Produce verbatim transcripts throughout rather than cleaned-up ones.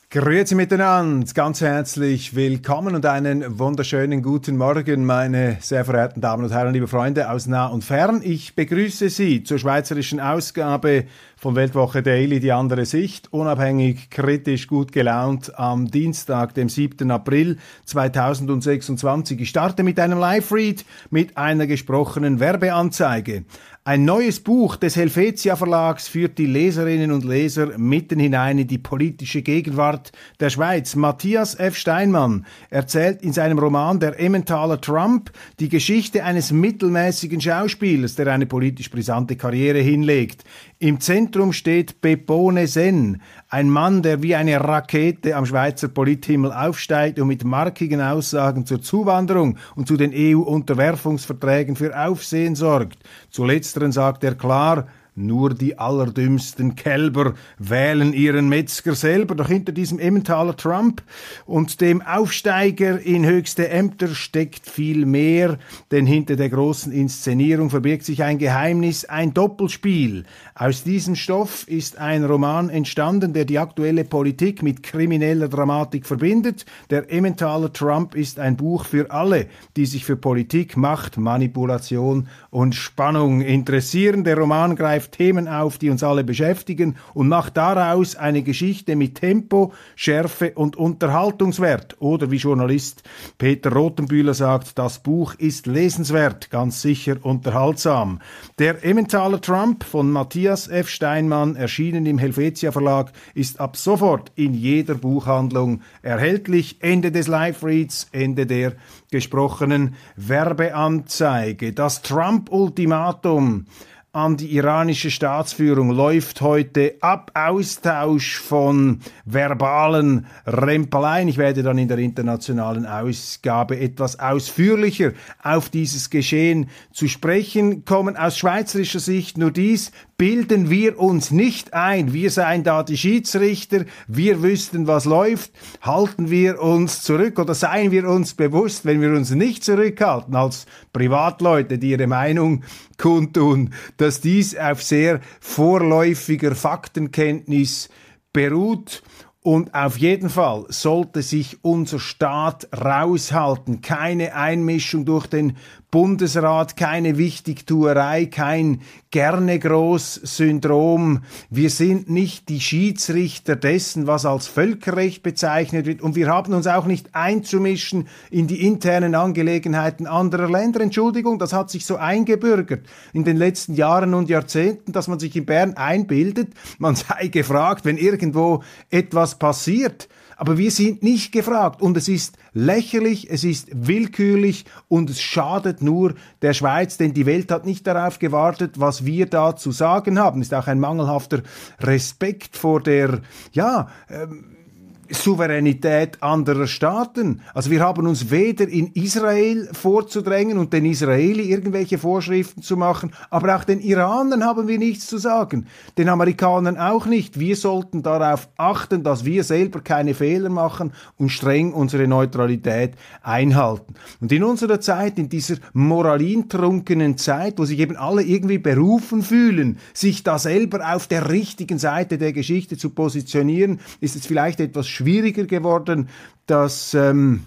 Grüezi miteinander, ganz herzlich willkommen und einen wunderschönen guten Morgen, meine sehr verehrten Damen und Herren, liebe Freunde aus nah und fern. Ich begrüße Sie zur schweizerischen Ausgabe von Weltwoche Daily, die andere Sicht, unabhängig, kritisch, gut gelaunt, am Dienstag, dem siebten April zweitausendsechsundzwanzig. Ich starte mit einem Live-Read, mit einer gesprochenen Werbeanzeige. Ein neues Buch des Helvetia Verlags führt die Leserinnen und Leser mitten hinein in die politische Gegenwart der Schweiz. Matthias F. Steinmann erzählt in seinem Roman Der Emmentaler Trump die Geschichte eines mittelmäßigen Schauspielers, der eine politisch brisante Karriere hinlegt. Im Zentrum steht Pepone Sen, ein Mann, der wie eine Rakete am Schweizer Polithimmel aufsteigt und mit markigen Aussagen zur Zuwanderung und zu den E U-Unterwerfungsverträgen für Aufsehen sorgt. Zu letzteren sagt er klar: Nur die allerdümmsten Kälber wählen ihren Metzger selber. Doch hinter diesem Emmentaler Trump und dem Aufsteiger in höchste Ämter steckt viel mehr, denn hinter der großen Inszenierung verbirgt sich ein Geheimnis, ein Doppelspiel. Aus diesem Stoff ist ein Roman entstanden, der die aktuelle Politik mit krimineller Dramatik verbindet. Der Emmentaler Trump ist ein Buch für alle, die sich für Politik, Macht, Manipulation und Spannung interessieren. Der Roman greift Themen auf, die uns alle beschäftigen und macht daraus eine Geschichte mit Tempo, Schärfe und Unterhaltungswert. Oder wie Journalist Peter Rothenbühler sagt, das Buch ist lesenswert, ganz sicher unterhaltsam. Der Emmentaler Trump von Matthias F. Steinmann, erschienen im Helvetia Verlag, ist ab sofort in jeder Buchhandlung erhältlich. Ende des Live-Reads, Ende der gesprochenen Werbeanzeige. Das Trump-Ultimatum an die iranische Staatsführung läuft heute ab. Austausch von verbalen Rempeleien. Ich werde dann in der internationalen Ausgabe etwas ausführlicher auf dieses Geschehen zu sprechen kommen. Aus schweizerischer Sicht nur dies: Bilden wir uns nicht ein, wir seien da die Schiedsrichter, wir wüssten, was läuft. Halten wir uns zurück oder seien wir uns bewusst, wenn wir uns nicht zurückhalten als Privatleute, die ihre Meinung kundtun, dass dies auf sehr vorläufiger Faktenkenntnis beruht. Und auf jeden Fall sollte sich unser Staat raushalten. Keine Einmischung durch den Bundesrat, keine Wichtigtuerei, kein Gerne-Groß-Syndrom. Wir sind nicht die Schiedsrichter dessen, was als Völkerrecht bezeichnet wird. Und wir haben uns auch nicht einzumischen in die internen Angelegenheiten anderer Länder. Entschuldigung, das hat sich so eingebürgert in den letzten Jahren und Jahrzehnten, dass man sich in Bern einbildet, man sei gefragt, wenn irgendwo etwas passiert. Aber wir sind nicht gefragt und es ist lächerlich, es ist willkürlich und es schadet nur der Schweiz, denn die Welt hat nicht darauf gewartet, was wir da zu sagen haben. Ist auch ein mangelhafter Respekt vor der, ja, ähm, Souveränität anderer Staaten. Also wir haben uns weder in Israel vorzudrängen und den Israeli irgendwelche Vorschriften zu machen, aber auch den Iranern haben wir nichts zu sagen, den Amerikanern auch nicht. Wir sollten darauf achten, dass wir selber keine Fehler machen und streng unsere Neutralität einhalten. Und in unserer Zeit, in dieser moralintrunkenen Zeit, wo sich eben alle irgendwie berufen fühlen, sich da selber auf der richtigen Seite der Geschichte zu positionieren, ist es vielleicht etwas schwieriger geworden, das ähm,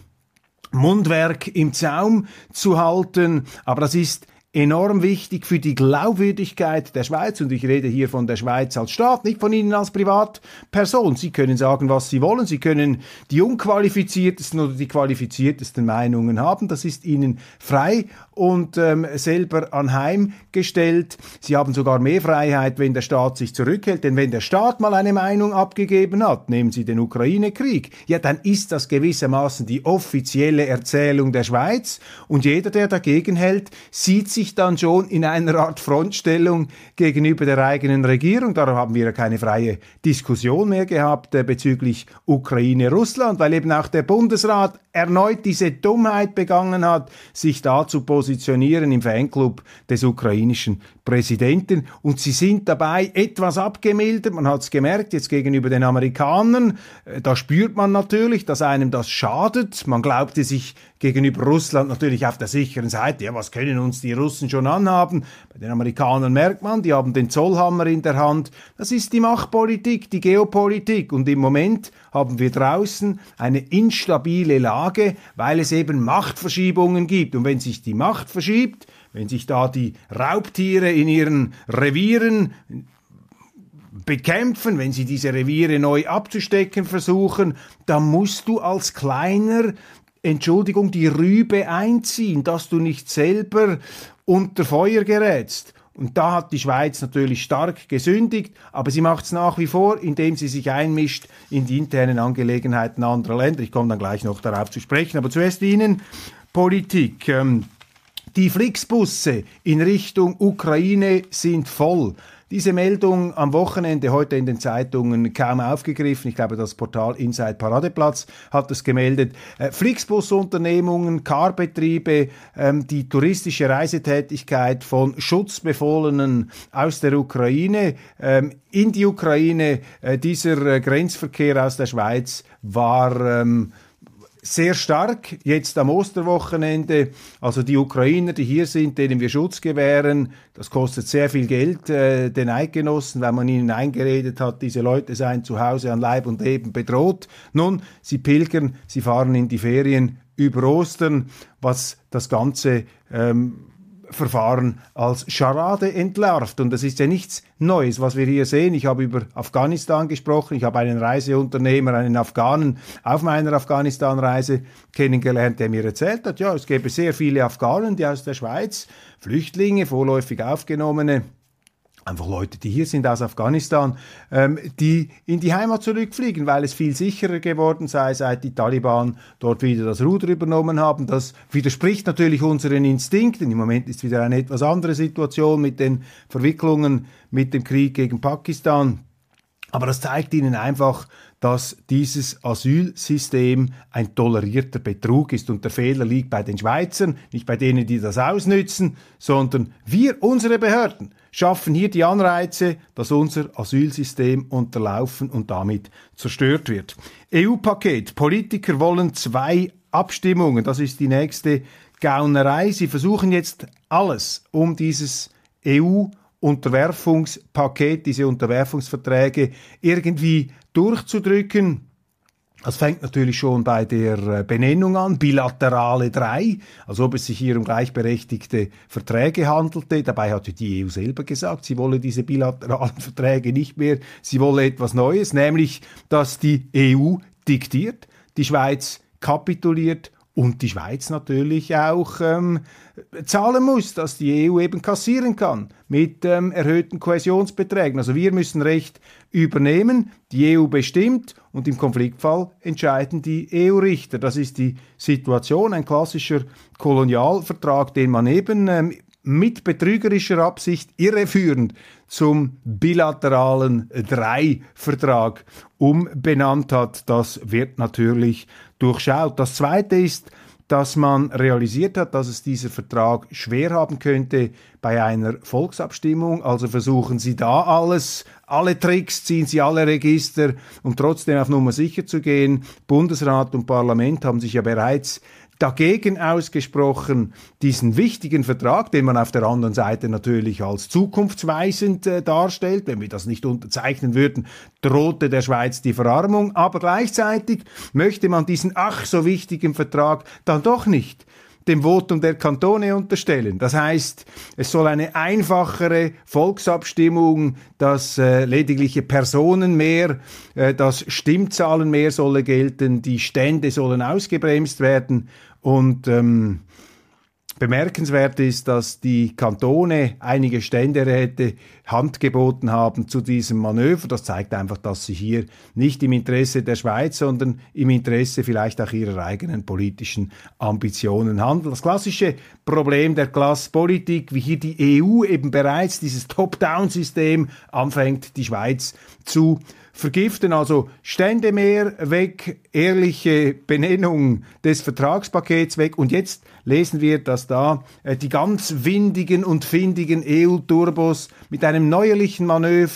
Mundwerk im Zaum zu halten, aber das ist enorm wichtig für die Glaubwürdigkeit der Schweiz, und ich rede hier von der Schweiz als Staat, nicht von Ihnen als Privatperson. Sie können sagen, was Sie wollen, Sie können die unqualifiziertesten oder die qualifiziertesten Meinungen haben, das ist Ihnen frei und ähm, selber anheimgestellt. Sie haben sogar mehr Freiheit, wenn der Staat sich zurückhält, denn wenn der Staat mal eine Meinung abgegeben hat, nehmen Sie den Ukraine-Krieg, ja, dann ist das gewissermaßen die offizielle Erzählung der Schweiz, und jeder, der dagegen hält, sieht sich dann schon in einer Art Frontstellung gegenüber der eigenen Regierung. Darum haben wir ja keine freie Diskussion mehr gehabt äh, bezüglich Ukraine-Russland, weil eben auch der Bundesrat erneut diese Dummheit begangen hat, sich da zu positionieren im Fanclub des ukrainischen Präsidenten. Und sie sind dabei etwas abgemildert. Man hat es gemerkt, jetzt gegenüber den Amerikanern. Äh, da spürt man natürlich, dass einem das schadet. Man glaubte sich gegenüber Russland natürlich auf der sicheren Seite. Ja, was können uns die Russen schon anhaben? Bei den Amerikanern merkt man, die haben den Zollhammer in der Hand. Das ist die Machtpolitik, die Geopolitik. Und im Moment haben wir draußen eine instabile Lage, weil es eben Machtverschiebungen gibt. Und wenn sich die Macht verschiebt, wenn sich da die Raubtiere in ihren Revieren bekämpfen, wenn sie diese Reviere neu abzustecken versuchen, dann musst du als Kleiner, Entschuldigung, die Rübe einziehen, dass du nicht selber unter Feuer gerätst. Und da hat die Schweiz natürlich stark gesündigt, aber sie macht es nach wie vor, indem sie sich einmischt in die internen Angelegenheiten anderer Länder. Ich komme dann gleich noch darauf zu sprechen, aber zuerst Ihnen Politik. Ähm, die Flixbusse in Richtung Ukraine sind voll. Diese Meldung am Wochenende heute in den Zeitungen kaum aufgegriffen. Ich glaube, das Portal Inside Paradeplatz hat es gemeldet. Äh, Flixbusunternehmungen, Carbetriebe, ähm, die touristische Reisetätigkeit von Schutzbefohlenen aus der Ukraine ähm, in die Ukraine. Äh, dieser äh, Grenzverkehr aus der Schweiz war ähm, sehr stark, jetzt am Osterwochenende, also die Ukrainer, die hier sind, denen wir Schutz gewähren, das kostet sehr viel Geld äh, den Eidgenossen, weil man ihnen eingeredet hat, diese Leute seien zu Hause an Leib und Leben bedroht. Nun, sie pilgern, sie fahren in die Ferien über Ostern, was das Ganze ähm, Verfahren als Scharade entlarvt. Und das ist ja nichts Neues, was wir hier sehen. Ich habe über Afghanistan gesprochen. Ich habe einen Reiseunternehmer, einen Afghanen, auf meiner Afghanistan-Reise kennengelernt, der mir erzählt hat, ja, es gäbe sehr viele Afghanen, die aus der Schweiz, Flüchtlinge, vorläufig Aufgenommene, einfach Leute, die hier sind aus Afghanistan, ähm, die in die Heimat zurückfliegen, weil es viel sicherer geworden sei, seit die Taliban dort wieder das Ruder übernommen haben. Das widerspricht natürlich unseren Instinkten. Im Moment ist wieder eine etwas andere Situation mit den Verwicklungen mit dem Krieg gegen Pakistan. Aber das zeigt ihnen einfach, dass dieses Asylsystem ein tolerierter Betrug ist und der Fehler liegt bei den Schweizern, nicht bei denen, die das ausnützen, sondern wir, unsere Behörden, schaffen hier die Anreize, dass unser Asylsystem unterlaufen und damit zerstört wird. E U-Paket. Politiker wollen zwei Abstimmungen. Das ist die nächste Gaunerei. Sie versuchen jetzt alles, um dieses E U-Unterwerfungspaket, diese Unterwerfungsverträge irgendwie durchzudrücken. Das fängt natürlich schon bei der Benennung an, bilaterale drei, als ob es sich hier um gleichberechtigte Verträge handelte. Dabei hatte die E U selber gesagt, sie wolle diese bilateralen Verträge nicht mehr, sie wolle etwas Neues, nämlich, dass die E U diktiert, die Schweiz kapituliert und die Schweiz natürlich auch ähm, zahlen muss, dass die E U eben kassieren kann mit ähm, erhöhten Kohäsionsbeträgen. Also wir müssen Recht übernehmen, die E U bestimmt und im Konfliktfall entscheiden die E U-Richter. Das ist die Situation, ein klassischer Kolonialvertrag, den man eben ähm, mit betrügerischer Absicht irreführend zum bilateralen Drei-Vertrag umbenannt hat. Das wird natürlich durchschaut. Das Zweite ist, dass man realisiert hat, dass es dieser Vertrag schwer haben könnte bei einer Volksabstimmung. Also versuchen Sie da alles, alle Tricks, ziehen Sie alle Register, um trotzdem auf Nummer sicher zu gehen. Bundesrat und Parlament haben sich ja bereits dagegen ausgesprochen, diesen wichtigen Vertrag, den man auf der anderen Seite natürlich als zukunftsweisend äh, darstellt. Wenn wir das nicht unterzeichnen würden, drohte der Schweiz die Verarmung. Aber gleichzeitig möchte man diesen ach so wichtigen Vertrag dann doch nicht dem Votum der Kantone unterstellen. Das heißt, es soll eine einfachere Volksabstimmung, das äh, ledigliche Personenmehr, äh, das Stimmzahlenmehr solle gelten, die Stände sollen ausgebremst werden und ähm, bemerkenswert ist, dass die Kantone, einige Ständeräte Hand geboten haben zu diesem Manöver. Das zeigt einfach, dass sie hier nicht im Interesse der Schweiz, sondern im Interesse vielleicht auch ihrer eigenen politischen Ambitionen handeln. Das klassische Problem der Klasspolitik, wie hier die E U eben bereits dieses Top-Down-System anfängt, die Schweiz zu vergiften, also Stände mehr weg, ehrliche Benennung des Vertragspakets weg und jetzt lesen wir, dass da äh, die ganz windigen und findigen E U-Turbos mit einem neuerlichen Manöver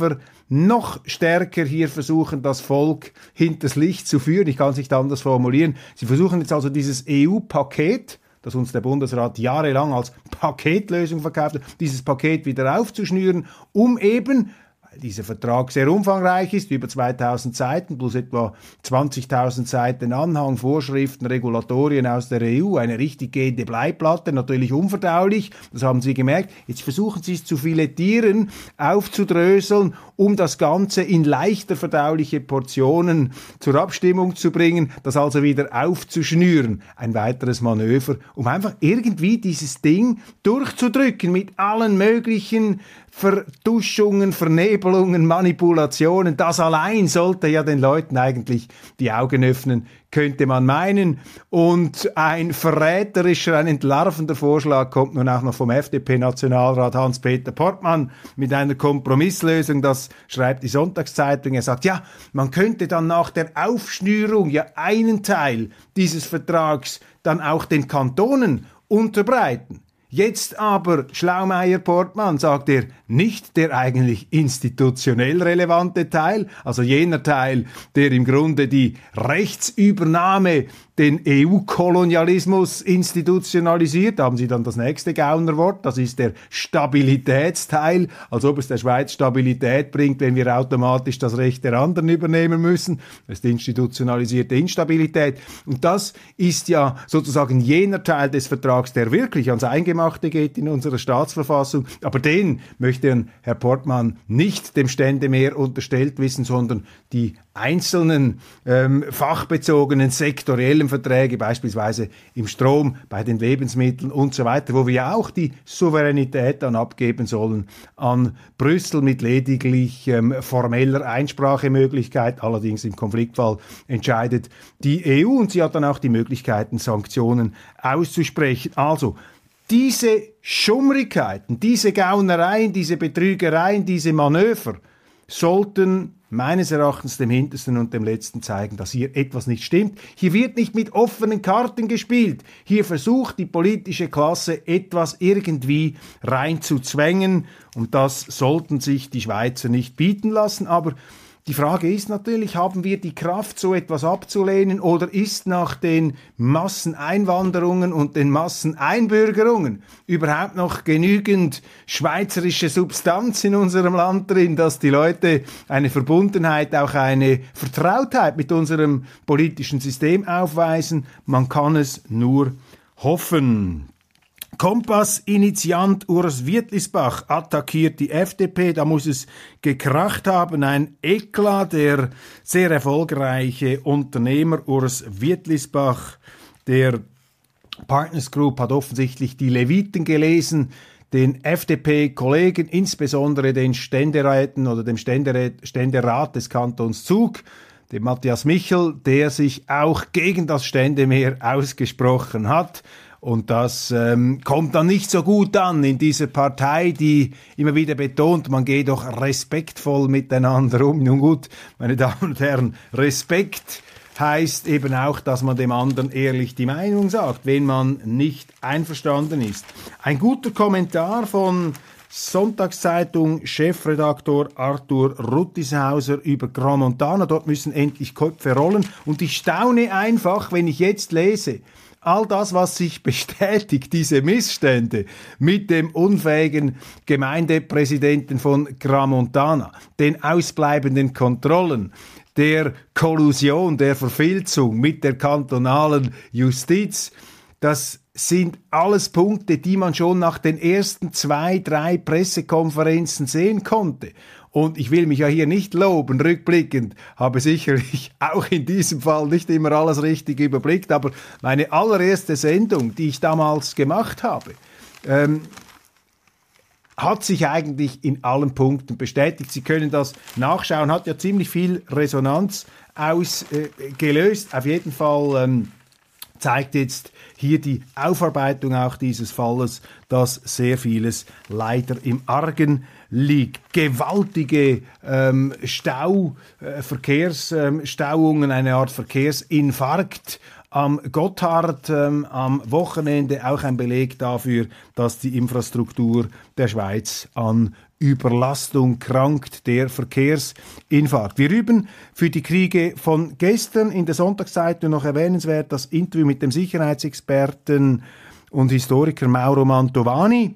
noch stärker hier versuchen, das Volk hinters Licht zu führen. Ich kann es nicht anders formulieren. Sie versuchen jetzt also dieses E U-Paket, das uns der Bundesrat jahrelang als Paketlösung verkauft hat, dieses Paket wieder aufzuschnüren, um eben, weil dieser Vertrag sehr umfangreich ist, über zweitausend Seiten, plus etwa zwanzigtausend Seiten Anhang, Vorschriften, Regulatorien aus der E U, eine richtig gehende Bleiplatte, natürlich unverdaulich, das haben Sie gemerkt. Jetzt versuchen Sie es zu filettieren, aufzudröseln, um das Ganze in leichter verdauliche Portionen zur Abstimmung zu bringen, das also wieder aufzuschnüren. Ein weiteres Manöver, um einfach irgendwie dieses Ding durchzudrücken mit allen möglichen Vertuschungen, Vernebelungen, Manipulationen. Das allein sollte ja den Leuten eigentlich die Augen öffnen, könnte man meinen. Und ein verräterischer, ein entlarvender Vorschlag kommt nun auch noch vom F D P-Nationalrat Hans-Peter Portmann mit einer Kompromisslösung. Das schreibt die Sonntagszeitung. Er sagt, ja, man könnte dann nach der Aufschnürung ja einen Teil dieses Vertrags dann auch den Kantonen unterbreiten. Jetzt aber, Schlaumeier-Portmann, sagt er, nicht der eigentlich institutionell relevante Teil, also jener Teil, der im Grunde die Rechtsübernahme, den E U-Kolonialismus institutionalisiert. Da haben Sie dann das nächste Gaunerwort, das ist der Stabilitätsteil, als ob es der Schweiz Stabilität bringt, wenn wir automatisch das Recht der anderen übernehmen müssen. Das ist institutionalisierte Instabilität. Und das ist ja sozusagen jener Teil des Vertrags, der wirklich ans Eingemachte geht in unserer Staatsverfassung. Aber den möchte Herr Portmann nicht dem Ständemeer unterstellt wissen, sondern die einzelnen ähm, fachbezogenen sektoriellen Verträge, beispielsweise im Strom, bei den Lebensmitteln und so weiter, wo wir ja auch die Souveränität dann abgeben sollen an Brüssel mit lediglich ähm, formeller Einsprachemöglichkeit. Allerdings im Konfliktfall entscheidet die E U und sie hat dann auch die Möglichkeiten, Sanktionen auszusprechen. Also, diese Schummrigkeiten, diese Gaunereien, diese Betrügereien, diese Manöver sollten meines Erachtens dem Hintersten und dem Letzten zeigen, dass hier etwas nicht stimmt. Hier wird nicht mit offenen Karten gespielt. Hier versucht die politische Klasse etwas irgendwie reinzuzwängen und das sollten sich die Schweizer nicht bieten lassen. Aber die Frage ist natürlich, haben wir die Kraft, so etwas abzulehnen, oder ist nach den Masseneinwanderungen und den Masseneinbürgerungen überhaupt noch genügend schweizerische Substanz in unserem Land drin, dass die Leute eine Verbundenheit, auch eine Vertrautheit mit unserem politischen System aufweisen? Man kann es nur hoffen. Kompass-Initiant Urs Wietlisbach attackiert die F D P, da muss es gekracht haben, ein Eklat. Der sehr erfolgreiche Unternehmer Urs Wietlisbach, der Partners Group, hat offensichtlich die Leviten gelesen, den F D P-Kollegen, insbesondere den Ständeräten oder dem Ständerat, Ständerat des Kantons Zug, dem Matthias Michel, der sich auch gegen das Ständemeer ausgesprochen hat. Und das ähm, kommt dann nicht so gut an in dieser Partei, die immer wieder betont, man geht doch respektvoll miteinander um. Nun gut, meine Damen und Herren, Respekt heißt eben auch, dass man dem anderen ehrlich die Meinung sagt, wenn man nicht einverstanden ist. Ein guter Kommentar von Sonntagszeitung Chefredaktor Arthur Ruttishauser über Crans-Montana. Dort müssen endlich Köpfe rollen. Und ich staune einfach, wenn ich jetzt lese, all das, was sich bestätigt, diese Missstände mit dem unfähigen Gemeindepräsidenten von Crans-Montana, den ausbleibenden Kontrollen, der Kollusion, der Verfilzung mit der kantonalen Justiz, das sind alles Punkte, die man schon nach den ersten zwei, drei Pressekonferenzen sehen konnte. Und ich will mich ja hier nicht loben, rückblickend, habe sicherlich auch in diesem Fall nicht immer alles richtig überblickt, aber meine allererste Sendung, die ich damals gemacht habe, ähm, hat sich eigentlich in allen Punkten bestätigt. Sie können das nachschauen, hat ja ziemlich viel Resonanz ausgelöst. Äh, Auf jeden Fall ähm, zeigt jetzt hier die Aufarbeitung auch dieses Falles, dass sehr vieles leider im Argen liegt. Gewaltige ähm, Stau, äh, Verkehrsstauungen, ähm, eine Art Verkehrsinfarkt am Gotthard ähm, am Wochenende auch ein Beleg dafür, dass die Infrastruktur der Schweiz an Überlastung krankt, der Verkehrsinfarkt. Wir üben für die Kriege von gestern in der Sonntagszeitung noch erwähnenswert das Interview mit dem Sicherheitsexperten und Historiker Mauro Mantovani,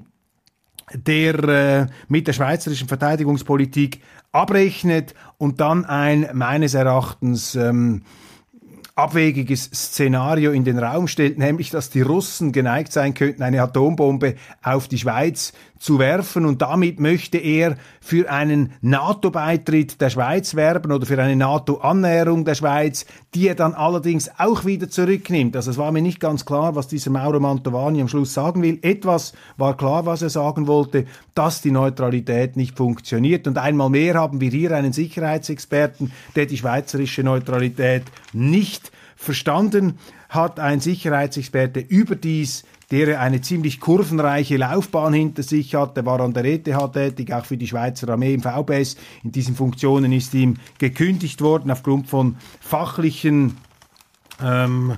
der äh, mit der schweizerischen Verteidigungspolitik abrechnet und dann ein meines Erachtens ähm, abwegiges Szenario in den Raum stellt, nämlich, dass die Russen geneigt sein könnten, eine Atombombe auf die Schweiz zu werfen, und damit möchte er für einen NATO-Beitritt der Schweiz werben oder für eine NATO-Annäherung der Schweiz, die er dann allerdings auch wieder zurücknimmt. Also es war mir nicht ganz klar, was dieser Mauro Mantovani am Schluss sagen will. Etwas war klar, was er sagen wollte, dass die Neutralität nicht funktioniert. Und einmal mehr haben wir hier einen Sicherheitsexperten, der die schweizerische Neutralität nicht verstanden hat, ein Sicherheitsexperte überdies, der eine ziemlich kurvenreiche Laufbahn hinter sich hat. Er war an der E T H tätig, auch für die Schweizer Armee im V B S. In diesen Funktionen ist ihm gekündigt worden aufgrund von fachlichen ähm,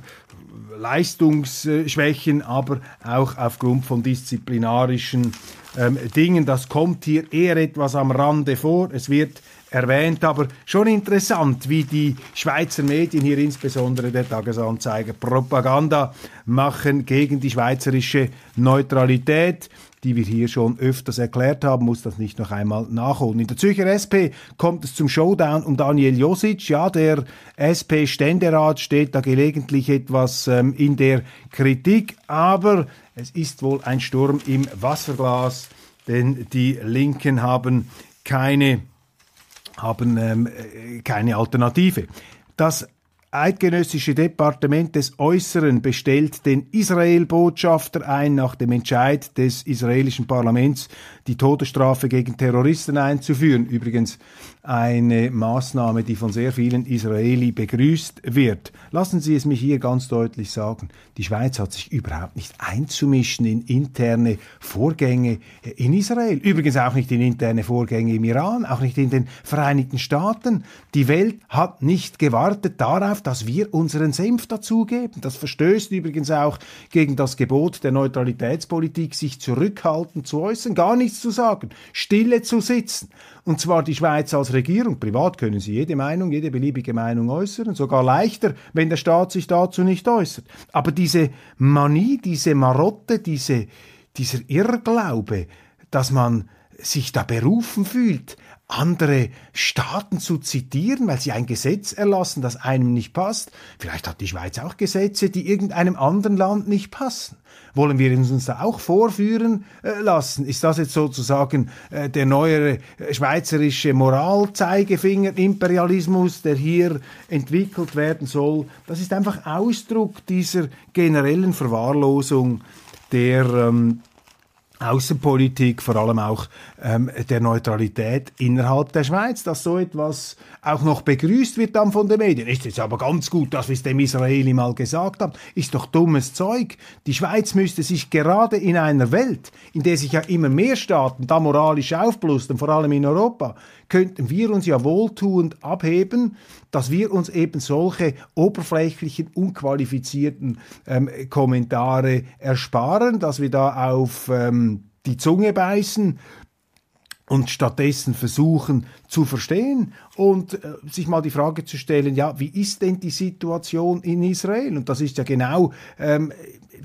Leistungsschwächen, aber auch aufgrund von disziplinarischen ähm, Dingen. Das kommt hier eher etwas am Rande vor. Es wird erwähnt, aber schon interessant, wie die Schweizer Medien, hier insbesondere der Tagesanzeiger, Propaganda machen gegen die schweizerische Neutralität, die wir hier schon öfters erklärt haben, muss das nicht noch einmal nachholen. In der Zürcher S P kommt es zum Showdown um Daniel Josic. Ja, der S P-Ständerat steht da gelegentlich etwas ähm, in der Kritik, aber es ist wohl ein Sturm im Wasserglas, denn die Linken haben keine haben ähm, keine Alternative. Das eidgenössische Departement des Äußeren bestellt den Israel-Botschafter ein, nach dem Entscheid des israelischen Parlaments, die Todesstrafe gegen Terroristen einzuführen. Übrigens eine Maßnahme, die von sehr vielen Israeli begrüßt wird. Lassen Sie es mich hier ganz deutlich sagen. Die Schweiz hat sich überhaupt nicht einzumischen in interne Vorgänge in Israel. Übrigens auch nicht in interne Vorgänge im Iran, auch nicht in den Vereinigten Staaten. Die Welt hat nicht gewartet darauf, dass wir unseren Senf dazugeben. Das verstößt übrigens auch gegen das Gebot der Neutralitätspolitik, sich zurückhaltend zu äußern, gar nichts zu sagen, stille zu sitzen. Und zwar die Schweiz als Regierung. Privat können sie jede Meinung, jede beliebige Meinung äußern, sogar leichter, wenn der Staat sich dazu nicht äußert. Aber diese Manie, diese Marotte, diese, dieser Irrglaube, dass man sich da berufen fühlt, andere Staaten zu zitieren, weil sie ein Gesetz erlassen, das einem nicht passt. Vielleicht hat die Schweiz auch Gesetze, die irgendeinem anderen Land nicht passen. Wollen wir uns da auch vorführen äh, lassen? Ist das jetzt sozusagen äh, der neue äh, schweizerische Moralzeigefinger-Imperialismus, der hier entwickelt werden soll? Das ist einfach Ausdruck dieser generellen Verwahrlosung der ähm, Außenpolitik, vor allem auch ähm, der Neutralität innerhalb der Schweiz, dass so etwas auch noch begrüßt wird dann von den Medien. Ist jetzt aber ganz gut, dass wir es dem Israeli mal gesagt haben. Ist doch dummes Zeug. Die Schweiz müsste sich gerade in einer Welt, in der sich ja immer mehr Staaten da moralisch aufblustern, vor allem in Europa, könnten wir uns ja wohltuend abheben, dass wir uns eben solche oberflächlichen, unqualifizierten ähm, Kommentare ersparen, dass wir da auf ähm, die Zunge beißen und stattdessen versuchen zu verstehen und äh, sich mal die Frage zu stellen, ja, wie ist denn die Situation in Israel? Und das ist ja genau ähm,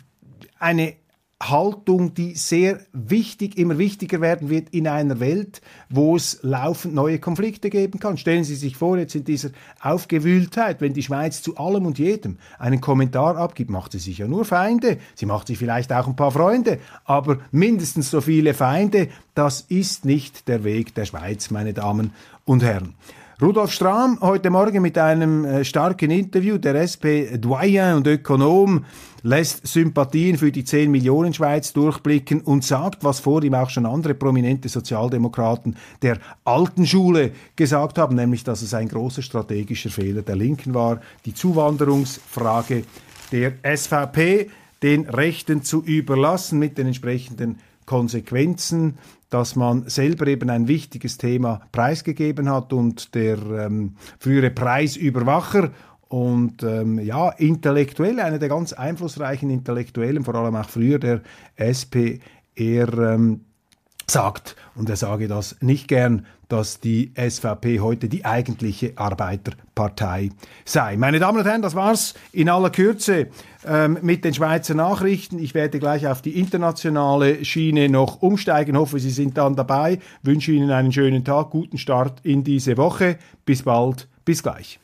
eine Haltung, die sehr wichtig, immer wichtiger werden wird in einer Welt, wo es laufend neue Konflikte geben kann. Stellen Sie sich vor, jetzt in dieser Aufgewühltheit, wenn die Schweiz zu allem und jedem einen Kommentar abgibt, macht sie sich ja nur Feinde, sie macht sich vielleicht auch ein paar Freunde, aber mindestens so viele Feinde, das ist nicht der Weg der Schweiz, meine Damen und Herren. Rudolf Strahm heute Morgen mit einem äh, starken Interview, der S P-Doyen und Ökonom, lässt Sympathien für die zehn Millionen Schweiz durchblicken und sagt, was vor ihm auch schon andere prominente Sozialdemokraten der alten Schule gesagt haben, nämlich, dass es ein großer strategischer Fehler der Linken war, die Zuwanderungsfrage der S V P den Rechten zu überlassen mit den entsprechenden Konsequenzen, dass man selber eben ein wichtiges Thema preisgegeben hat und der ähm, frühere Preisüberwacher und ähm, ja, intellektuell, einer der ganz einflussreichen Intellektuellen, vor allem auch früher der S P, er ähm, sagt, und er sage das nicht gern, dass die S V P heute die eigentliche Arbeiterpartei sei. Meine Damen und Herren, das war's in aller Kürze ähm, mit den Schweizer Nachrichten. Ich werde gleich auf die internationale Schiene noch umsteigen. Hoffe, Sie sind dann dabei. Wünsche Ihnen einen schönen Tag, guten Start in diese Woche. Bis bald, bis gleich.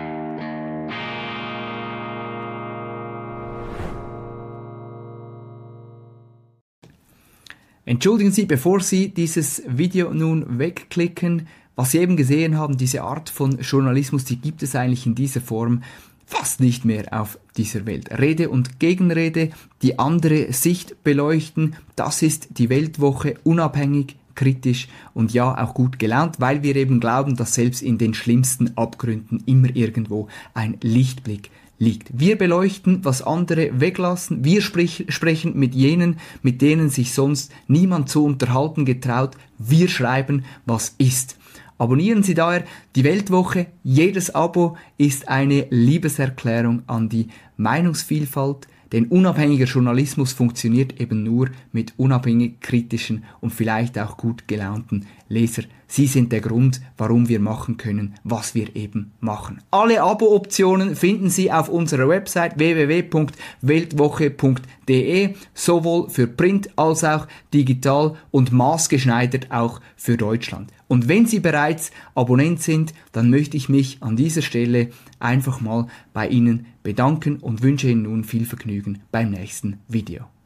Entschuldigen Sie, bevor Sie dieses Video nun wegklicken, was Sie eben gesehen haben, diese Art von Journalismus, die gibt es eigentlich in dieser Form fast nicht mehr auf dieser Welt. Rede und Gegenrede, die andere Sicht beleuchten, das ist die Weltwoche, unabhängig, kritisch und ja, auch gut gelaunt, weil wir eben glauben, dass selbst in den schlimmsten Abgründen immer irgendwo ein Lichtblick liegt. Wir beleuchten, was andere weglassen. Wir sprich, sprechen mit jenen, mit denen sich sonst niemand zu unterhalten getraut. Wir schreiben, was ist. Abonnieren Sie daher die Weltwoche. Jedes Abo ist eine Liebeserklärung an die Meinungsvielfalt. Denn unabhängiger Journalismus funktioniert eben nur mit unabhängig kritischen und vielleicht auch gut gelaunten Leser. Sie sind der Grund, warum wir machen können, was wir eben machen. Alle Abo-Optionen finden Sie auf unserer Website w w w punkt weltwoche punkt d e, sowohl für Print als auch digital und maßgeschneidert auch für Deutschland. Und wenn Sie bereits Abonnent sind, dann möchte ich mich an dieser Stelle einfach mal bei Ihnen bedanken und wünsche Ihnen nun viel Vergnügen beim nächsten Video.